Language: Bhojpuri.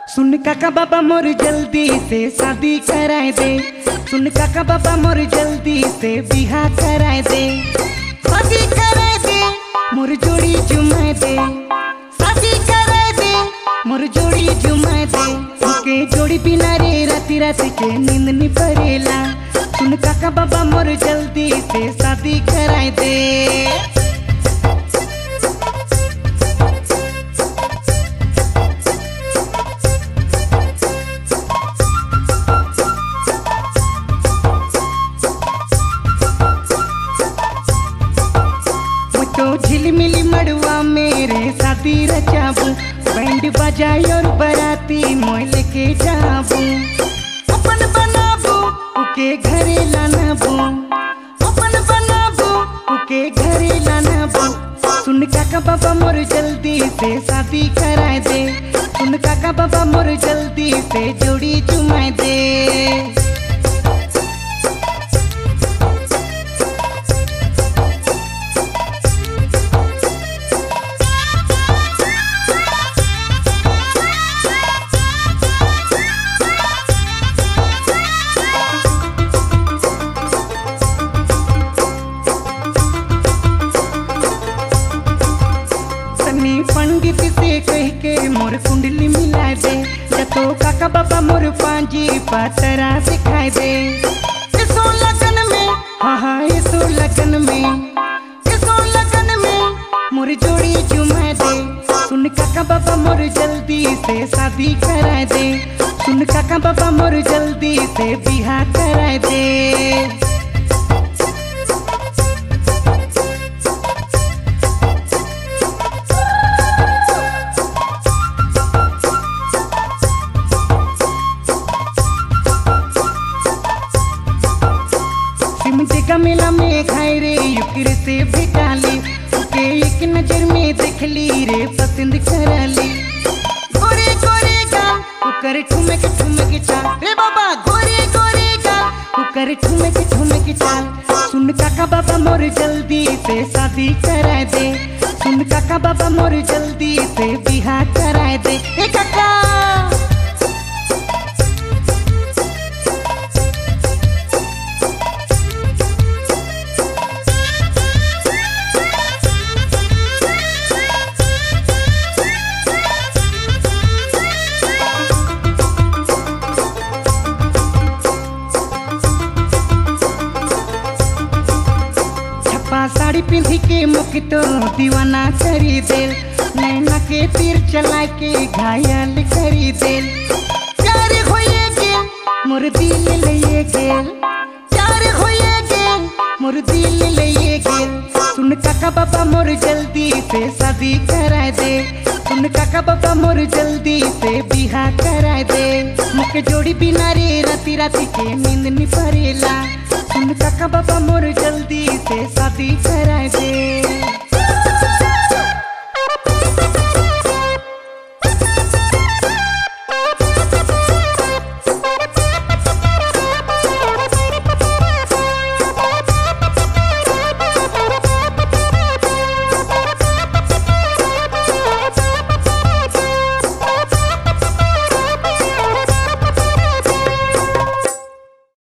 सुन काका बाबा मोर जल्दी से शादी कराए दे। सुन काका बाबा मोर जल्दी से बिहा कराए दे। शादी कराए दे मोर जोड़ी जुमाए दे। शादी कराए दे मोर जोड़ी जुमाए दे। के जोड़ी बिना रे राती राती के नींद नहीं पड़ेला। सुन काका बाबा मोर जल्दी से शादी कराए दे। झिलमिली मड़ुआ मेरे शादी रचाबू। बैंड बजाई और बराती मोय लेके जाबू। अपन बनाबू उके घरे लानाबू। अपन बनाबू उके घरे लानाबू। सुन काका बाबा मोर जल्दी से शादी कराए दे। सुन काका बाबा मोर जल्दी से जोड़ी जुमाए दे। पंडित से कह के मोर कुंडली मिला दे। जतो काका बाबा मोर पांजी पातरा दिखाई दे। इसो लगन में हाँ इसो लगन में। इसो लगन में मोर जोड़ी जुमाए दे। सुन काका बाबा मोर जल्दी से शादी कराए दे। सुन काका बाबा मोर जल्दी से बिहा कराए दे। मेला में खाए रे युक्र से भेटाली। उके एक नजर में देख ली रे पसंद करा ली। गोरे गोरे गाल उकर ठुमक ठुमक चाल रे बाबा। गोरे गोरे गाल उकर ठुमक ठुमक चाल। सुन काका बाबा मोर जल्दी से शादी कराए दे। सुन काका बाबा मोर जल्दी से बिहा कराए दे। ए काका साड़ी पिंधी के मुख तो दीवाना करी देल। नैना के तीर चला के घायल करी देल। प्यार होए गेल मोर दिल लिए गेल। प्यार होए गेल मोर दिल लिए गेल। सुन काका बाबा मोर जल्दी से शादी कराए दे। सुन काका बाबा मोर जल्दी से बिहा कराए दे। मुके जोड़ी बिना रे राती राती के नींद नहीं पड़ेला। सुन काका बाबा मोर जल्दी से शादी कराए दे।